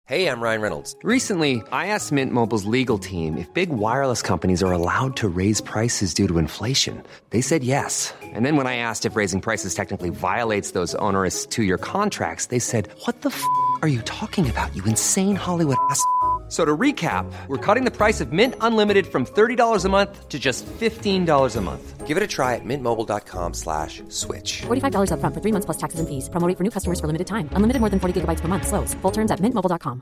Hey, I'm Ryan Reynolds. Recently, I asked Mint Mobile's legal team if big wireless companies are allowed to raise prices due to inflation. They said yes. And then when I asked if raising prices technically violates those onerous two-year contracts, they said, "What the f*** are you talking about, you insane Hollywood ass?" So to recap, we're cutting the price of Mint Unlimited from $30 a month to just $15 a month. Give it a try at mintmobile.com/switch. $45 up front for 3 months plus taxes and fees. Promo rate for new customers for limited time. Unlimited more than 40 gigabytes per month. Slows full terms at mintmobile.com.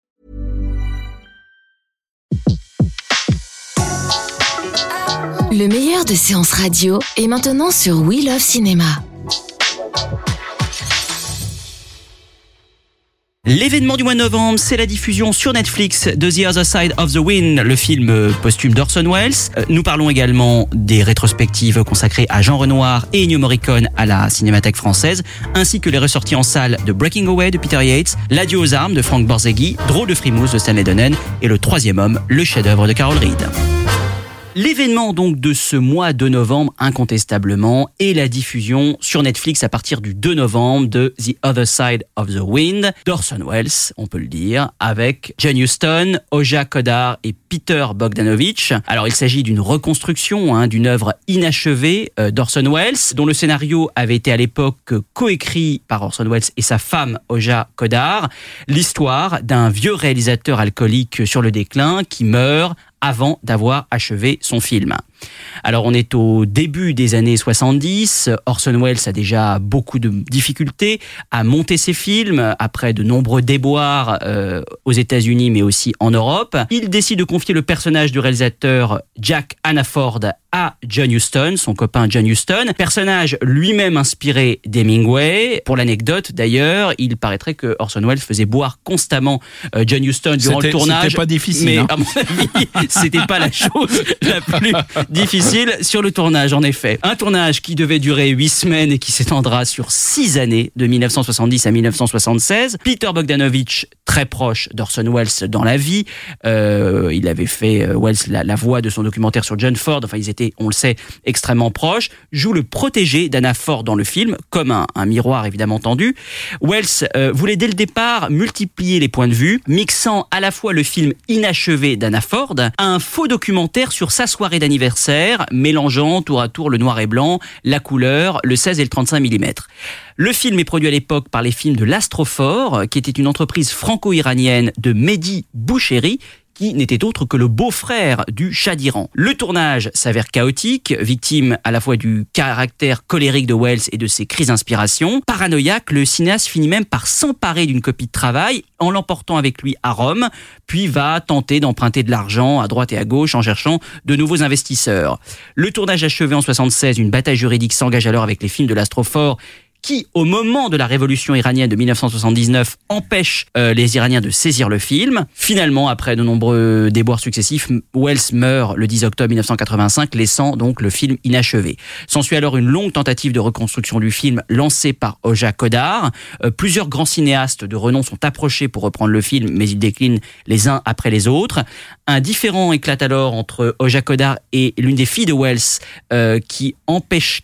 Le meilleur de séances radio est maintenant sur We Love Cinéma. L'événement du mois de novembre, c'est la diffusion sur Netflix de The Other Side of the Wind, le film posthume d'Orson Welles. Nous parlons également des rétrospectives consacrées à Jean Renoir et Ennio Morricone à la Cinémathèque française, ainsi que les ressorties en salle de Breaking Away de Peter Yates, L'adieu aux armes de Frank Borzaghi, Drôle de frimousse de Stanley Donen et Le troisième homme, le chef-d'œuvre de Carol Reed. L'événement donc de ce mois de novembre, incontestablement, est la diffusion sur Netflix à partir du 2 novembre de The Other Side of the Wind d'Orson Welles, on peut le dire, avec John Huston, Oja Kodar et Peter Bogdanovich. Alors il s'agit d'une reconstruction d'une œuvre inachevée d'Orson Welles, dont le scénario avait été à l'époque coécrit par Orson Welles et sa femme Oja Kodar. L'histoire d'un vieux réalisateur alcoolique sur le déclin qui meurt avant d'avoir achevé son film. Alors on est au début des années 70, Orson Welles a déjà beaucoup de difficultés à monter ses films, après de nombreux déboires aux États-Unis mais aussi en Europe. Il décide de confier le personnage du réalisateur Jack Hannaford à John Huston, son copain John Huston, personnage lui-même inspiré d'Hemingway. Pour l'anecdote d'ailleurs, il paraîtrait que Orson Welles faisait boire constamment John Huston durant le tournage. C'était pas difficile. Mais à mon avis, c'était pas la chose la plus difficile sur le tournage, en effet. Un tournage qui devait durer 8 semaines et qui s'étendra sur 6 années, de 1970 à 1976. Peter Bogdanovich, très proche d'Orson Welles dans la vie. Il avait fait Welles la voix de son documentaire sur John Ford. Enfin, ils étaient, on le sait, extrêmement proches. Joue le protégé d'Anna Ford dans le film, comme un miroir évidemment tendu. Welles voulait dès le départ multiplier les points de vue, mixant à la fois le film inachevé d'Anna Ford à un faux documentaire sur sa soirée d'anniversaire, mélangeant tour à tour le noir et blanc, la couleur, le 16 et le 35 mm. Le film est produit à l'époque par les films de l'Astrophore, qui était une entreprise franco-iranienne de Mehdi Boucheri, qui n'était autre que le beau-frère du Shah d'Iran. Le tournage s'avère chaotique, victime à la fois du caractère colérique de Welles et de ses crises d'inspiration. Paranoïaque, le cinéaste finit même par s'emparer d'une copie de travail en l'emportant avec lui à Rome, puis va tenter d'emprunter de l'argent à droite et à gauche en cherchant de nouveaux investisseurs. Le tournage achevé en 1976, une bataille juridique s'engage alors avec les films de l'Astrophore, qui, au moment de la révolution iranienne de 1979, empêche les Iraniens de saisir le film. Finalement, après de nombreux déboires successifs, Welles meurt le 10 octobre 1985, laissant donc le film inachevé. S'ensuit alors une longue tentative de reconstruction du film lancée par Oja Kodar. Plusieurs grands cinéastes de renom sont approchés pour reprendre le film, mais ils déclinent les uns après les autres. Un différend éclate alors entre Oja Kodar et l'une des filles de Welles qui empêche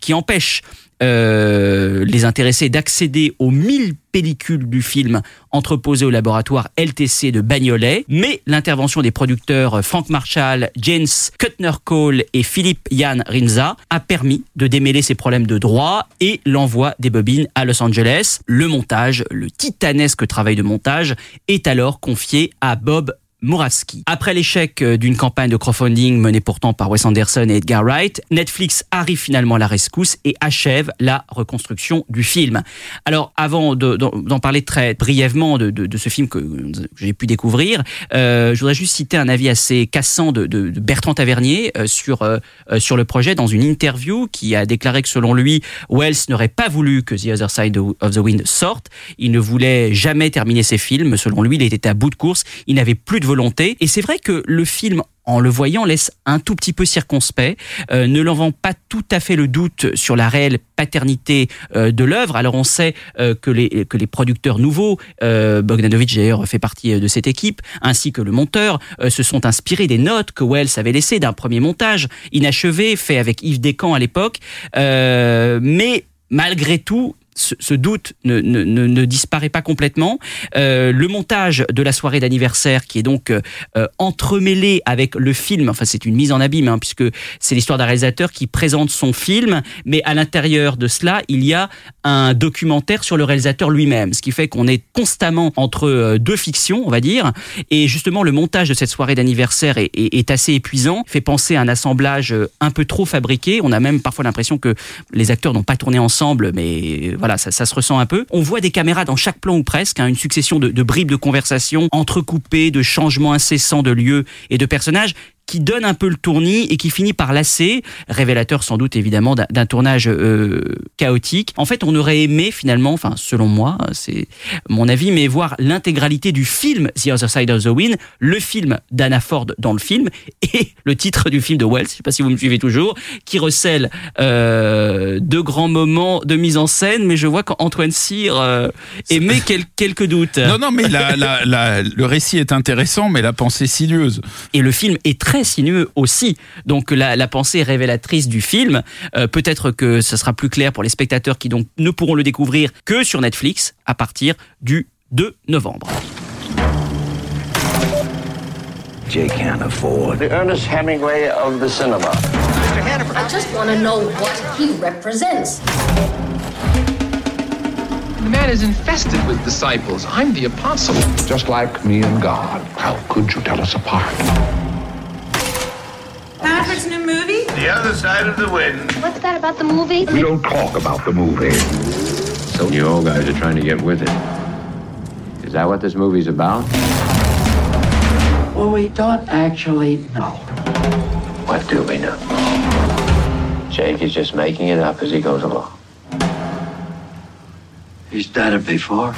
les intéressés d'accéder aux 1000 pellicules du film entreposées au laboratoire LTC de Bagnolet, mais l'intervention des producteurs Frank Marshall, James Kuttner-Cole et Philippe Jan Rinza a permis de démêler ces problèmes de droit et l'envoi des bobines à Los Angeles. Le montage, le titanesque travail de montage, est alors confié à Bob Moravsky. Après l'échec d'une campagne de crowdfunding menée pourtant par Wes Anderson et Edgar Wright, Netflix arrive finalement à la rescousse et achève la reconstruction du film. Alors, avant d'en parler très brièvement de ce film que j'ai pu découvrir, je voudrais juste citer un avis assez cassant de Bertrand Tavernier sur le projet dans une interview qui a déclaré que selon lui, Welles n'aurait pas voulu que The Other Side of the Wind sorte. Il ne voulait jamais terminer ses films. Selon lui, il était à bout de course. Il n'avait plus de volonté. Et c'est vrai que le film, en le voyant, laisse un tout petit peu circonspect, ne l'en vend pas tout à fait le doute sur la réelle paternité de l'œuvre. Alors on sait que les producteurs nouveaux, Bogdanovich d'ailleurs fait partie de cette équipe, ainsi que le monteur, se sont inspirés des notes que Welles avait laissées d'un premier montage inachevé, fait avec Yves Descamps à l'époque, mais malgré tout, ce doute ne disparaît pas complètement. Le montage de la soirée d'anniversaire qui est donc entremêlé avec le film, enfin c'est une mise en abîme puisque c'est l'histoire d'un réalisateur qui présente son film, mais à l'intérieur de cela, il y a un documentaire sur le réalisateur lui-même, ce qui fait qu'on est constamment entre deux fictions, on va dire, et justement le montage de cette soirée d'anniversaire est assez épuisant, fait penser à un assemblage un peu trop fabriqué. On a même parfois l'impression que les acteurs n'ont pas tourné ensemble, mais voilà, ça se ressent un peu. On voit des caméras dans chaque plan ou presque, une succession de bribes de conversation entrecoupées, de changements incessants de lieux et de personnages, qui donne un peu le tournis et qui finit par lasser, révélateur sans doute évidemment d'un tournage chaotique. En fait, on aurait aimé finalement, enfin selon moi, c'est mon avis, mais voir l'intégralité du film The Other Side of the Wind, le film d'Anna Ford dans le film et le titre du film de Wells, je ne sais pas si vous me suivez toujours, qui recèle de grands moments de mise en scène, mais je vois qu'Antoine Cyr émet quelques doutes. Non, mais le récit est intéressant, mais la pensée sinueuse. Et le film est très sinueux aussi. Donc la pensée révélatrice du film, peut-être que ça sera plus clair pour les spectateurs qui donc ne pourront le découvrir que sur Netflix à partir du 2 novembre. Jay can't afford the Ernest Hemingway of the cinema. Mr. Hannaford, I just want to know what he represents. The man is infested with disciples. I'm the apostle. Just like me and God. How could you tell us apart? Hannaford's new movie? The Other Side of the Wind. What's that about the movie? We don't talk about the movie. So you old guys are trying to get with it. Is that what this movie's about? Well, we don't actually know. What do we know? Jake is just making it up as he goes along. He's done it before.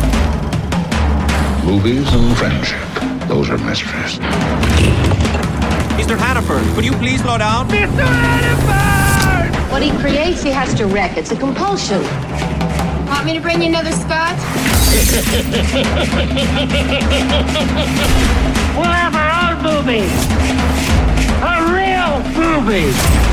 Movies and friendship. Those are mysteries. Mr. Hannaford, could you please slow down? Mr. Hannaford! What he creates, he has to wreck. It's a compulsion. Want me to bring you another scotch? We'll have our own movie. A real movie.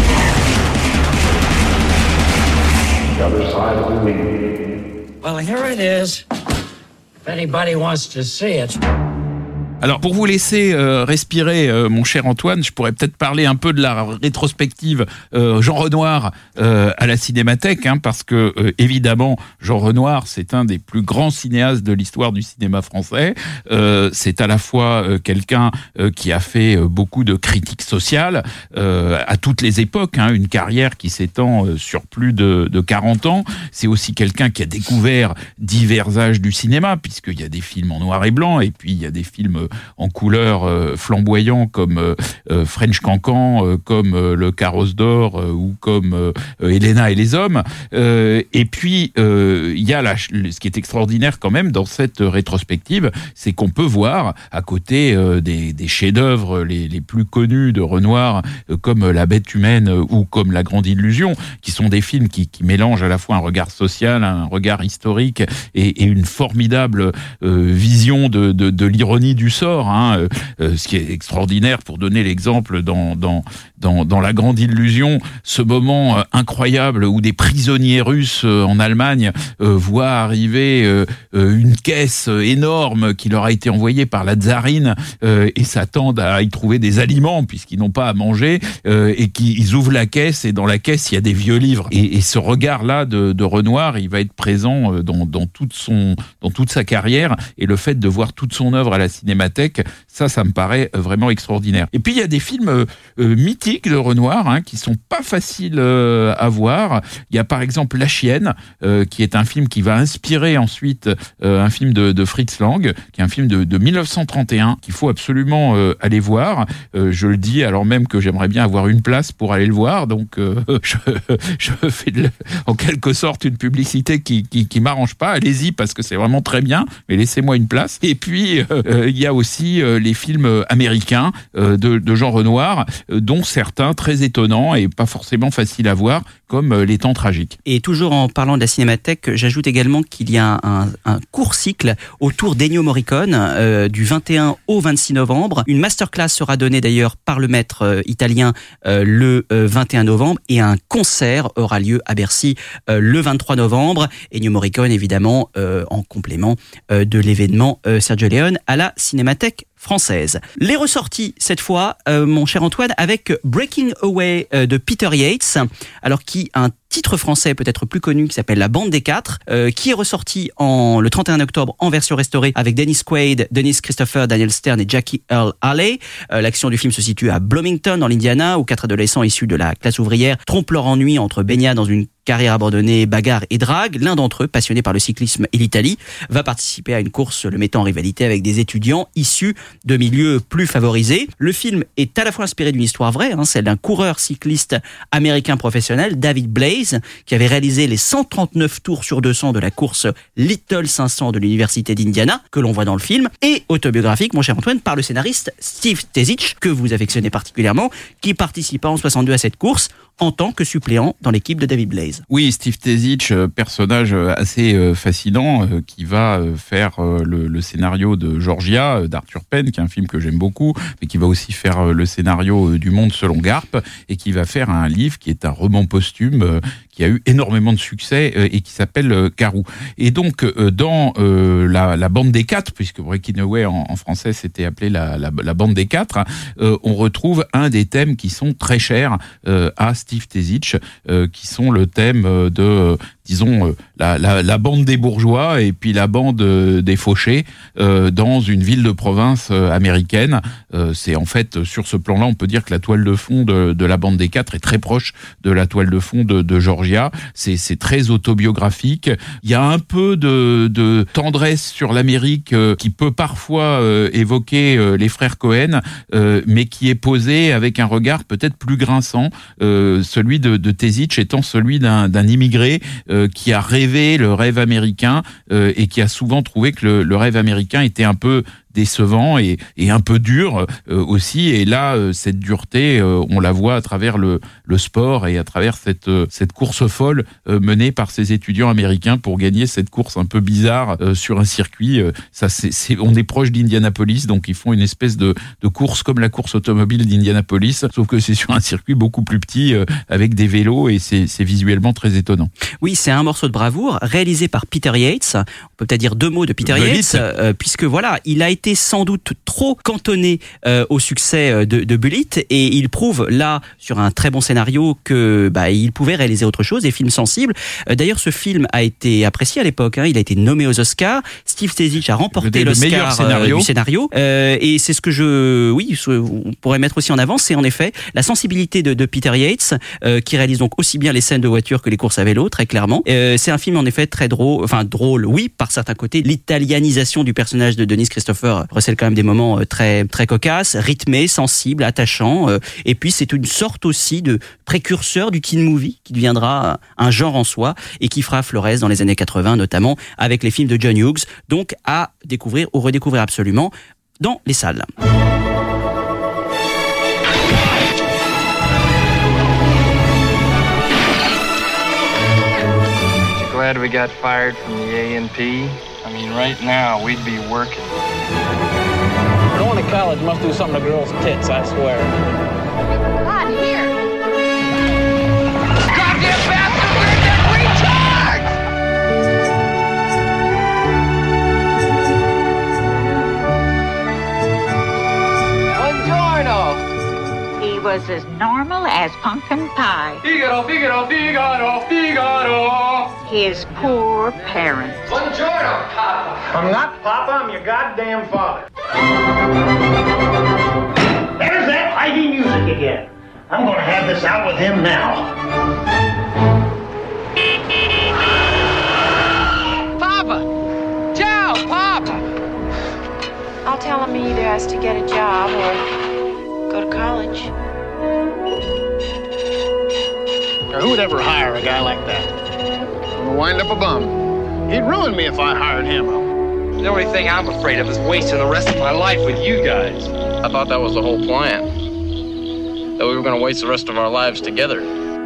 The Other Side of the Wind. Well, here it is. If anybody wants to see it. Alors, pour vous laisser respirer, mon cher Antoine, je pourrais peut-être parler un peu de la rétrospective Jean Renoir à la Cinémathèque, parce que, évidemment, Jean Renoir, c'est un des plus grands cinéastes de l'histoire du cinéma français. C'est à la fois quelqu'un qui a fait beaucoup de critiques sociales à toutes les époques, une carrière qui s'étend sur plus de 40 ans. C'est aussi quelqu'un qui a découvert divers âges du cinéma, puisqu'il y a des films en noir et blanc, et puis il y a des films en couleur flamboyants comme French Cancan, comme Le Carrosse d'Or ou comme Helena et les hommes. Et puis, il y a ce qui est extraordinaire quand même dans cette rétrospective, c'est qu'on peut voir à côté des chefs-d'œuvre les plus connus de Renoir, comme La Bête humaine ou comme La Grande Illusion, qui sont des films qui mélangent à la fois un regard social, un regard historique et une formidable vision de l'ironie du sort. Ce qui est extraordinaire, pour donner l'exemple dans La Grande Illusion, ce moment incroyable où des prisonniers russes en Allemagne voient arriver une caisse énorme qui leur a été envoyée par la tsarine et s'attendent à y trouver des aliments puisqu'ils n'ont pas à manger, et qu'ils ouvrent la caisse et dans la caisse il y a des vieux livres. Et ce regard-là de Renoir, il va être présent dans toute sa carrière, et le fait de voir toute son œuvre à la Cinémathèque, ça me paraît vraiment extraordinaire. Et puis il y a des films mythiques de Renoir qui sont pas faciles à voir. Il y a par exemple La Chienne, qui est un film qui va inspirer ensuite un film de Fritz Lang, qui est un film de 1931 qu'il faut absolument aller voir. Je le dis alors même que j'aimerais bien avoir une place pour aller le voir, donc je fais en quelque sorte une publicité qui m'arrange pas. Allez-y parce que c'est vraiment très bien, mais laissez-moi une place. Et puis il y a aussi les films américains de Jean Renoir, dont certains certains très étonnants et pas forcément faciles à voir, comme Les Temps tragiques. Et toujours en parlant de la Cinémathèque, j'ajoute également qu'il y a un court cycle autour d'Ennio Morricone du 21 au 26 novembre. Une masterclass sera donnée d'ailleurs par le maître italien le 21 novembre et un concert aura lieu à Bercy le 23 novembre. Ennio Morricone évidemment en complément de l'événement Sergio Leone à la Cinémathèque française. Les ressorties cette fois, mon cher Antoine, avec Breaking Away de Peter Yates, alors qui a un titre français peut-être plus connu qui s'appelle La Bande des Quatre, qui est ressorti le 31 octobre en version restaurée avec Dennis Quaid, Dennis Christopher, Daniel Stern et Jackie Earle Haley. L'action du film se situe à Bloomington dans l'Indiana où 4 adolescents issus de la classe ouvrière trompent leur ennui entre baignade dans une carrière abandonnée, bagarre et drague. L'un d'entre eux, passionné par le cyclisme et l'Italie, va participer à une course le mettant en rivalité avec des étudiants issus de milieux plus favorisés. Le film est à la fois inspiré d'une histoire vraie, celle d'un coureur cycliste américain professionnel, David Blaze, qui avait réalisé les 139 tours sur 200 de la course Little 500 de l'université d'Indiana, que l'on voit dans le film, et autobiographique, mon cher Antoine, par le scénariste Steve Tezic, que vous affectionnez particulièrement, qui participa en 62 à cette course en tant que suppléant dans l'équipe de David Blaze. Oui, Steve Tezic, personnage assez fascinant, qui va faire le scénario de Georgia, d'Arthur Penn, qui est un film que j'aime beaucoup, mais qui va aussi faire le scénario du Monde selon Garp, et qui va faire un livre qui est un roman posthume, qui a eu énormément de succès et qui s'appelle Carou. Et donc, dans la Bande des Quatre, puisque Breaking Away en français c'était appelé la Bande des Quatre, on retrouve un des thèmes qui sont très chers à Steve Tezic, qui sont le thème de, disons, la bande des bourgeois et puis la bande des fauchés dans une ville de province américaine. C'est en fait, sur ce plan-là, on peut dire que la toile de fond de la Bande des Quatre est très proche de la toile de fond de Georgia. C'est très autobiographique. Il y a un peu de tendresse sur l'Amérique qui peut parfois évoquer les frères Cohen, mais qui est posé avec un regard peut-être plus grinçant, celui de Tezic étant celui d'un immigré qui a rêvé le rêve américain et qui a souvent trouvé que le rêve américain était un peu décevant et un peu dur aussi. Et là, cette dureté, on la voit à travers le sport et à travers cette course folle menée par ces étudiants américains pour gagner cette course un peu bizarre sur un circuit. On est proche d'Indianapolis, donc ils font une espèce de course comme la course automobile d'Indianapolis, sauf que c'est sur un circuit beaucoup plus petit avec des vélos et c'est visuellement très étonnant. Oui, c'est un morceau de bravoure réalisé par Peter Yates. On peut peut-être dire 2 mots de Peter Yates, puisque voilà, il a été sans doute trop cantonné au succès de Bullitt et il prouve là sur un très bon scénario que il pouvait réaliser autre chose, des films sensibles. D'ailleurs, ce film a été apprécié à l'époque, il a été nommé aux Oscars. Steve Tezic a remporté l'Oscar du scénario et c'est ce que on pourrait mettre aussi en avant, c'est en effet la sensibilité de Peter Yates qui réalise donc aussi bien les scènes de voiture que les courses à vélo, très clairement. C'est un film en effet très drôle, oui, par certains côtés. L'italianisation du personnage de Dennis Christopher recèle quand même des moments très, très cocasses, rythmés, sensibles, attachants. Et puis c'est une sorte aussi de précurseur du teen movie qui deviendra un genre en soi et qui fera florès dans les années 80, notamment avec les films de John Hughes. Donc à découvrir ou redécouvrir absolument dans les salles. Glad we got fired from the A&P. I mean, right now, we'd be working. Going to college must do something to girls' tits, I swear. God, here. Goddamn bastard, where's that retard? Buongiorno. He was as normal as pumpkin pie. Figaro, Figaro, Figaro, Figaro. His poor parents. Buongiorno, Papa. I'm not Papa, I'm your goddamn father. There's that Ivy music again. I'm gonna have this out with him now. Papa! Ciao, Papa! I'll tell him he either has to get a job or go to college. Now, who would ever hire a guy like that? We'll wind up a bum. He'd ruin me if I hired him. The only thing I'm afraid of is wasting the rest of my life with you guys. I thought that was the whole plan. that we were going to waste the rest of our lives together.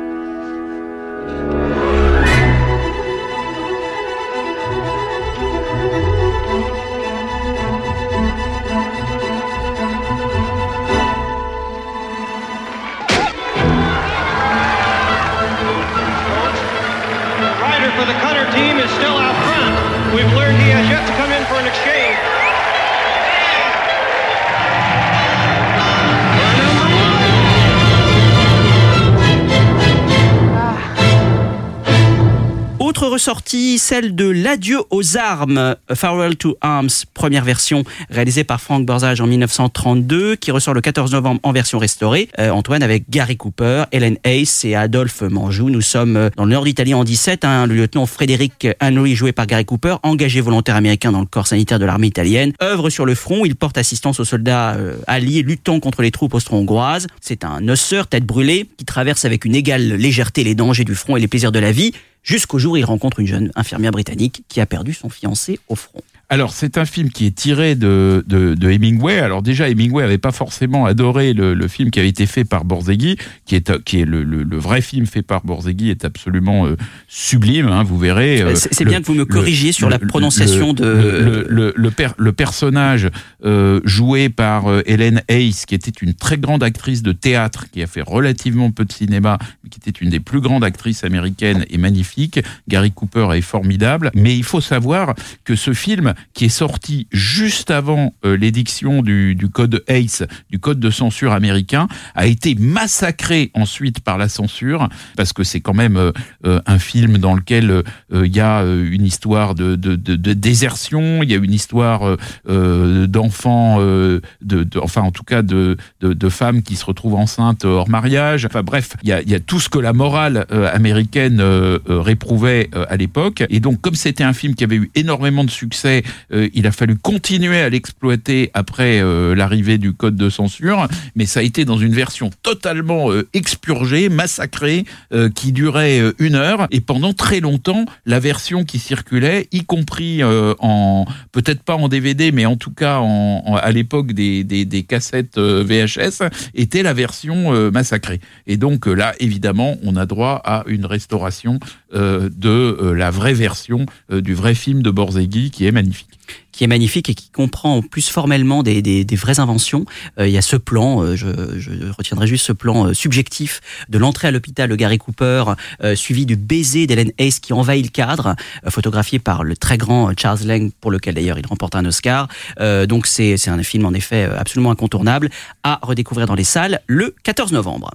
For the Cutter team is still out front. We've learned he has yet to come in for an exchange. Autre ressortie, celle de L'Adieu aux armes, A Farewell to Arms, première version réalisée par Frank Borzage en 1932, qui ressort le 14 novembre en version restaurée. Antoine, avec Gary Cooper, Helen Hayes et Adolphe Manjou. Nous sommes dans le nord d'Italie en 17. Le lieutenant Frédéric Henry, joué par Gary Cooper, engagé volontaire américain dans le corps sanitaire de l'armée italienne, œuvre sur le front. Il porte assistance aux soldats alliés luttant contre les troupes austro-hongroises. C'est un osseur, tête brûlée, qui traverse avec une égale légèreté les dangers du front et les plaisirs de la vie, jusqu'au jour où il rencontre une jeune infirmière britannique qui a perdu son fiancé au front. Alors, c'est un film qui est tiré de Hemingway. Alors déjà, Hemingway avait pas forcément adoré le film qui avait été fait par Borzegui, qui est le vrai film fait par Borzegui est absolument sublime. Hein, vous verrez. C'est bien que vous me corrigiez sur la prononciation de le personnage joué par Helen Hayes, qui était une très grande actrice de théâtre, qui a fait relativement peu de cinéma, mais qui était une des plus grandes actrices américaines et magnifique. Gary Cooper est formidable, mais il faut savoir que ce film, qui est sorti juste avant l'édiction du code Hayes, du code de censure américain, a été massacré ensuite par la censure, parce que c'est quand même un film dans lequel il y a une histoire de désertion, il y a une histoire d'enfants, enfin en tout cas de femmes qui se retrouvent enceintes hors mariage. Enfin bref, il y a tout ce que la morale américaine réprouvait à l'époque. Et donc, comme c'était un film qui avait eu énormément de succès, il a fallu continuer à l'exploiter après l'arrivée du code de censure, mais ça a été dans une version totalement expurgée, massacrée, qui durait 1 heure, et pendant très longtemps, la version qui circulait, y compris peut-être pas en DVD, mais en tout cas à l'époque des cassettes VHS, était la version massacrée. Et donc là, évidemment, on a droit à une restauration de la vraie version du vrai film de Borzegui, qui est magnifique. Qui est magnifique et qui comprend plus formellement des vraies inventions. Il y a ce plan, je retiendrai juste ce plan subjectif de l'entrée à l'hôpital de Gary Cooper, suivi du baiser d'Helen Hayes qui envahit le cadre, photographié par le très grand Charles Lang, pour lequel d'ailleurs il remporte un Oscar. Donc c'est un film en effet absolument incontournable à redécouvrir dans les salles le 14 novembre.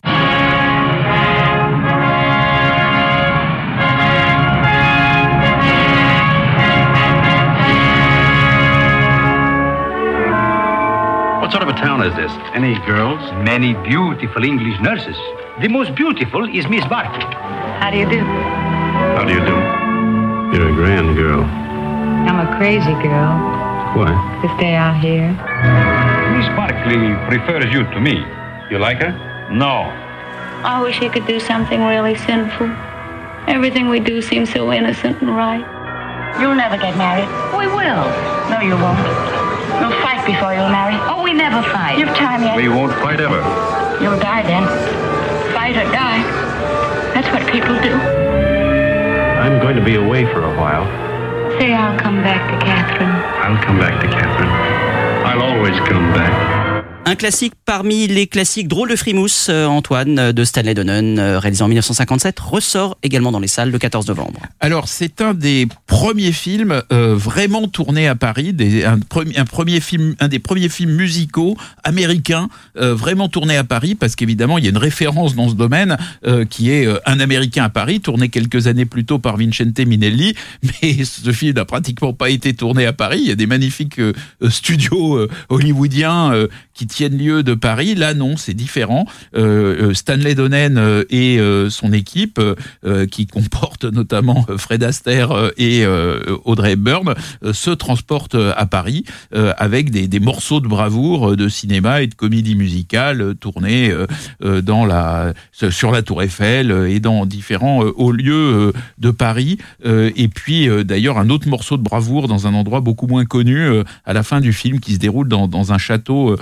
What sort of a town is this? Any girls? Many beautiful English nurses. The most beautiful is Miss Barkley. How do you do? How do you do? You're a grand girl. I'm a crazy girl. Why? To stay out here. Miss Barkley prefers you to me. You like her? No. I wish he could do something really sinful. Everything we do seems so innocent and right. You'll never get married. We will. No, you won't. We'll fight before you'll marry. Oh, we never fight. You've time yet. We won't fight ever. You'll die then. Fight or die. That's what people do. I'm going to be away for a while. Say I'll come back to Catherine. I'll come back to Catherine. I'll always come back. Un classique parmi les classiques, Drôle de frimousse, Antoine, de Stanley Donen, réalisé en 1957, ressort également dans les salles le 14 novembre. Alors, c'est un des premiers films vraiment tournés à Paris, un des premiers films musicaux américains vraiment tournés à Paris, parce qu'évidemment, il y a une référence dans ce domaine qui est Un Américain à Paris, tourné quelques années plus tôt par Vincente Minnelli, mais ce film n'a pratiquement pas été tourné à Paris. Il y a des magnifiques studios hollywoodiens qui tiennent lieu de Paris. Là, non, c'est différent. Stanley Donen et son équipe, qui comporte notamment Fred Astaire et Audrey Hepburn, se transportent à Paris avec des morceaux de bravoure de cinéma et de comédie musicale tournés sur la Tour Eiffel et dans différents hauts lieux de Paris. Et puis, d'ailleurs, un autre morceau de bravoure dans un endroit beaucoup moins connu à la fin du film, qui se déroule dans un château au bord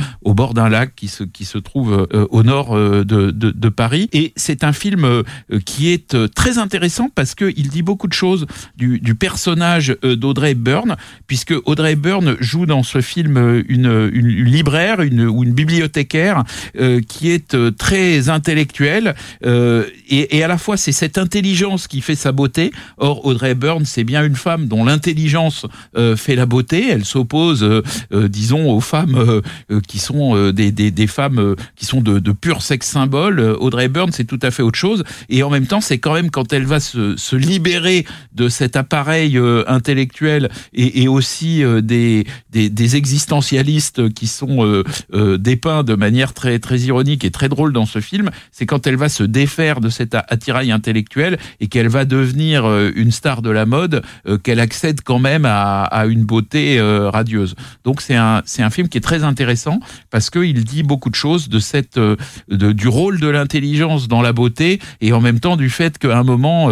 bord d'un lac qui se trouve au nord de Paris. Et c'est un film qui est très intéressant parce qu'il dit beaucoup de choses du personnage d'Audrey Hepburn, puisque Audrey Hepburn joue dans ce film une libraire ou une bibliothécaire qui est très intellectuelle et à la fois c'est cette intelligence qui fait sa beauté. Or Audrey Hepburn, c'est bien une femme dont l'intelligence fait la beauté. Elle s'oppose disons aux femmes qui sont des femmes qui sont de pur sexe symbole. Audrey Hepburn, c'est tout à fait autre chose, et en même temps c'est quand même quand elle va se libérer de cet appareil intellectuel et aussi des existentialistes qui sont dépeints de manière très très ironique et très drôle dans ce film, c'est quand elle va se défaire de cet attirail intellectuel et qu'elle va devenir une star de la mode, qu'elle accède quand même à une beauté radieuse. Donc c'est un film qui est très intéressant parce qu'il dit beaucoup de choses de du rôle de l'intelligence dans la beauté, et en même temps du fait qu'à un moment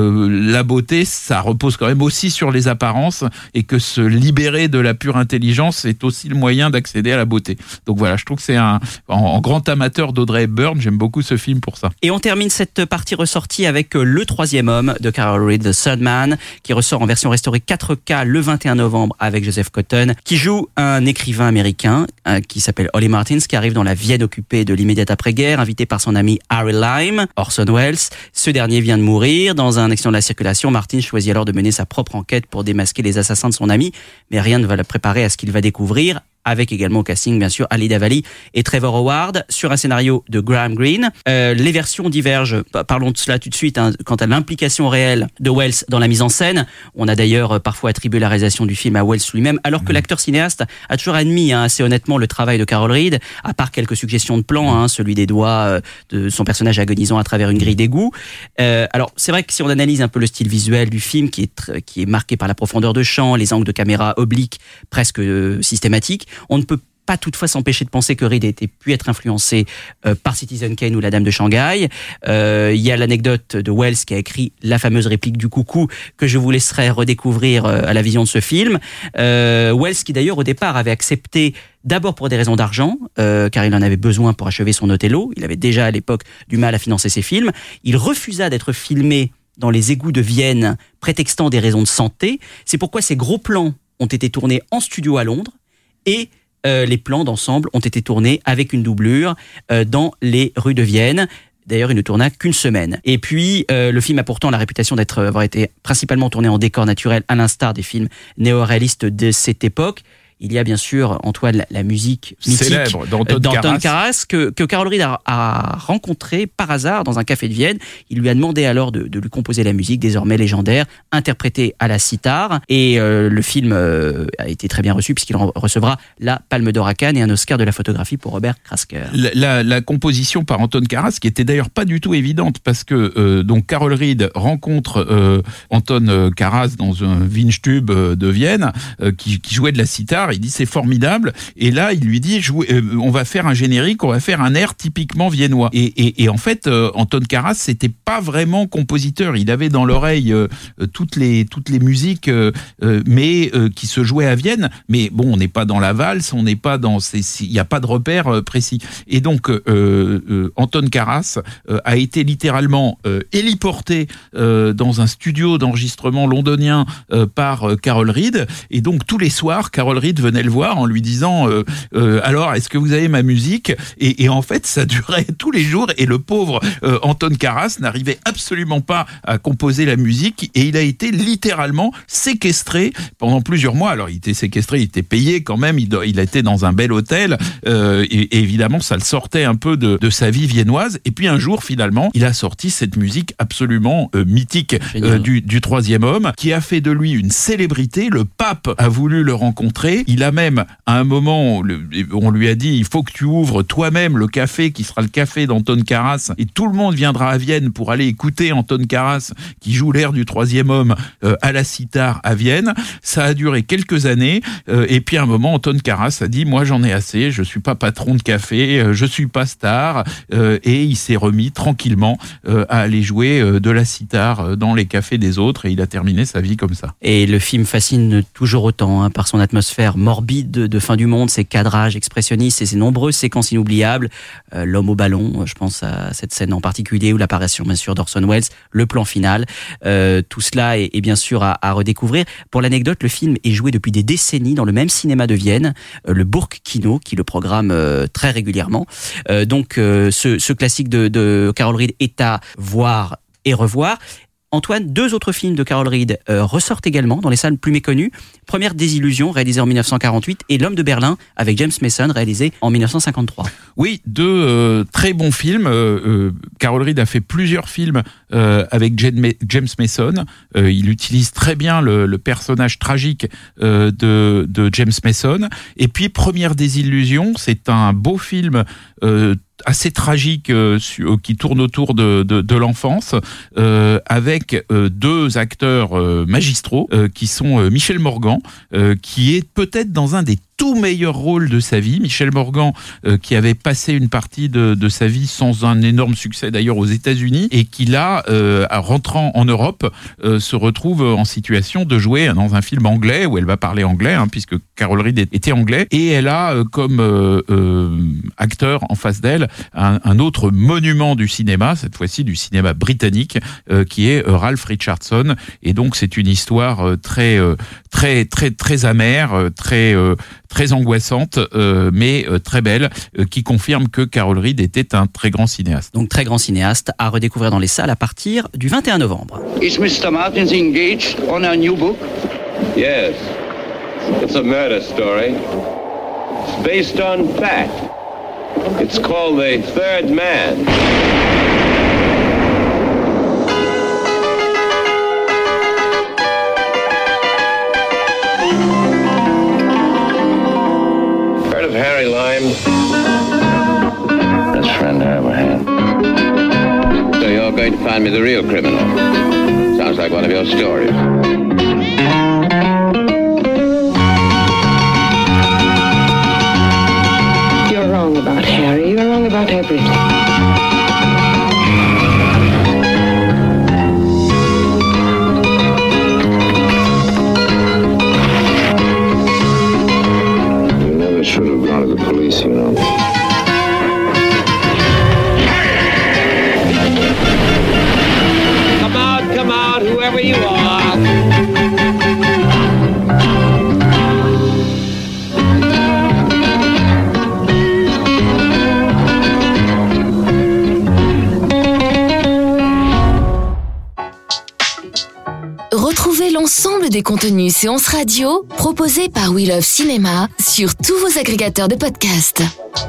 la beauté, ça repose quand même aussi sur les apparences, et que se libérer de la pure intelligence est aussi le moyen d'accéder à la beauté. Donc voilà, je trouve que c'est en grand amateur d'Audrey Hepburn, j'aime beaucoup ce film pour ça. Et on termine cette partie ressortie avec Le Troisième Homme de Carol Reed, The Third Man, qui ressort en version restaurée 4K le 21 novembre avec Joseph Cotton, qui joue un écrivain américain qui s'appelle Holly Martins, qui arrive dans la Vienne occupée de l'immédiate après-guerre, invité par son ami Harry Lime, Orson Welles. Ce dernier vient de mourir dans un accident de la circulation. Martin choisit alors de mener sa propre enquête pour démasquer les assassins de son ami, mais rien ne va le préparer à ce qu'il va découvrir, avec également au casting, bien sûr, Ali Davali et Trevor Howard, sur un scénario de Graham Greene. Les versions divergent, parlons de cela tout de suite, quant à l'implication réelle de Welles dans la mise en scène. On a d'ailleurs parfois attribué la réalisation du film à Welles lui-même, alors que l'acteur cinéaste a toujours admis assez honnêtement le travail de Carol Reed, à part quelques suggestions de plans, celui des doigts de son personnage agonisant à travers une grille d'égout. Alors, c'est vrai que si on analyse un peu le style visuel du film, qui est marqué par la profondeur de champ, les angles de caméra obliques presque systématiques, on ne peut pas toutefois s'empêcher de penser que Reed a pu être influencé par Citizen Kane ou La Dame de Shanghai. Il y a l'anecdote de Welles qui a écrit la fameuse réplique du coucou que je vous laisserai redécouvrir à la vision de ce film. Welles qui d'ailleurs au départ avait accepté, d'abord pour des raisons d'argent, car il en avait besoin pour achever son Othello. Il avait déjà à l'époque du mal à financer ses films. Il refusa d'être filmé dans les égouts de Vienne, prétextant des raisons de santé. C'est pourquoi ces gros plans ont été tournés en studio à Londres, et les plans d'ensemble ont été tournés avec une doublure dans les rues de Vienne. D'ailleurs, il ne tourna qu'une semaine. Et puis, le film a pourtant la réputation d'avoir été principalement tourné en décor naturel, à l'instar des films néo-réalistes de cette époque. Il y a bien sûr, Antoine, la musique mythique célèbre d'Anton Karas que Carol Reed a rencontré par hasard dans un café de Vienne. Il lui a demandé alors de lui composer la musique désormais légendaire, interprétée à la sitar. Et le film a été très bien reçu puisqu'il recevra la Palme d'Or à Cannes et un Oscar de la photographie pour Robert Krasker. La composition par Anton Karas, qui était d'ailleurs pas du tout évidente, parce que donc Carol Reed rencontre Anton Karas dans un Weinstube de Vienne qui jouait de la sitar. Il dit c'est formidable, et là il lui dit on va faire un générique, on va faire un air typiquement viennois, et en fait Anton Karas c'était pas vraiment compositeur, il avait dans l'oreille toutes les musiques mais qui se jouaient à Vienne, mais bon, on n'est pas dans la valse, on n'est pas dans il n'y a pas de repère précis, et donc Anton Karas a été littéralement héliporté dans un studio d'enregistrement londonien par Carol Reed, et donc tous les soirs Carol Reed venait le voir en lui disant alors est-ce que vous avez ma musique, et en fait ça durait tous les jours, et le pauvre Anton Karas n'arrivait absolument pas à composer la musique, et il a été littéralement séquestré pendant plusieurs mois. Alors il était séquestré, il était payé quand même, il était dans un bel hôtel, et évidemment ça le sortait un peu de sa vie viennoise, et puis un jour finalement il a sorti cette musique absolument mythique du Troisième Homme, qui a fait de lui une célébrité. Le pape a voulu le rencontrer. Il a même, à un moment, on lui a dit, il faut que tu ouvres toi-même le café qui sera le café d'Anton Karas, et tout le monde viendra à Vienne pour aller écouter Anton Karas qui joue l'air du Troisième Homme à la sitar à Vienne. Ça a duré quelques années, et puis à un moment, Anton Karas a dit, moi j'en ai assez, je suis pas patron de café, je suis pas star, et il s'est remis tranquillement à aller jouer de la sitar dans les cafés des autres, et il a terminé sa vie comme ça. Et le film fascine toujours autant par son atmosphère morbide de fin du monde, ses cadrages expressionnistes et ses nombreuses séquences inoubliables. L'homme au ballon, je pense à cette scène en particulier, ou l'apparition bien sûr d'Orson Welles, le plan final. Tout cela est bien sûr à redécouvrir. Pour l'anecdote, le film est joué depuis des décennies dans le même cinéma de Vienne, le Burgkino, qui le programme très régulièrement. Donc ce classique de Carol Reed est à voir et revoir. Antoine, 2 autres films de Carol Reed ressortent également dans les salles plus méconnues. Première Désillusion, réalisée en 1948, et L'Homme de Berlin, avec James Mason, réalisé en 1953. Oui, 2 très bons films. Carol Reed a fait plusieurs films avec James Mason. Il utilise très bien le personnage tragique de James Mason. Et puis, Première Désillusion, c'est un beau film assez tragique qui tourne autour de l'enfance, avec 2 acteurs magistraux qui sont Michel Morgan, qui est peut-être dans un des tout meilleur rôle de sa vie. Michel Morgan, qui avait passé une partie de sa vie sans un énorme succès d'ailleurs aux États-Unis, et qui là, rentrant en Europe, se retrouve en situation de jouer dans un film anglais où elle va parler anglais, puisque Carol Reed était anglais, et elle a comme acteur en face d'elle un autre monument du cinéma, cette fois-ci du cinéma britannique, qui est Ralph Richardson. Et donc c'est une histoire très amère, très angoissante, mais très belle, qui confirme que Carol Reed était un très grand cinéaste. Donc très grand cinéaste à redécouvrir dans les salles à partir du 21 novembre. Is Mr. Martins engaged on a new book? Yes. It's a murder story. It's based on fact. It's called The Third Man. Heard of Harry Lime? Best friend I ever had. So you're going to find me the real criminal. Sounds like one of your stories. You're wrong about Harry. You're wrong about everything. Should have gone to the police, you know. Come out, whoever you are. Retrouvez l'ensemble des contenus séances radio proposés par We Love Cinéma sur tous vos agrégateurs de podcasts.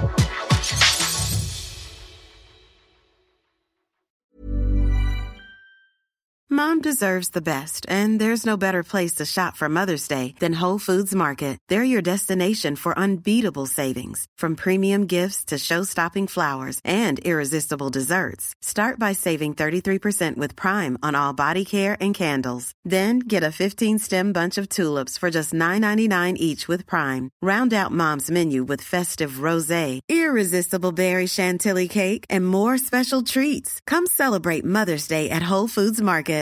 Mom deserves the best, and there's no better place to shop for Mother's Day than Whole Foods Market. They're your destination for unbeatable savings, from premium gifts to show-stopping flowers and irresistible desserts. Start by saving 33% with Prime on all body care and candles. Then get a 15-stem bunch of tulips for just $9.99 each with Prime. Round out Mom's menu with festive rosé, irresistible berry chantilly cake, and more special treats. Come celebrate Mother's Day at Whole Foods Market.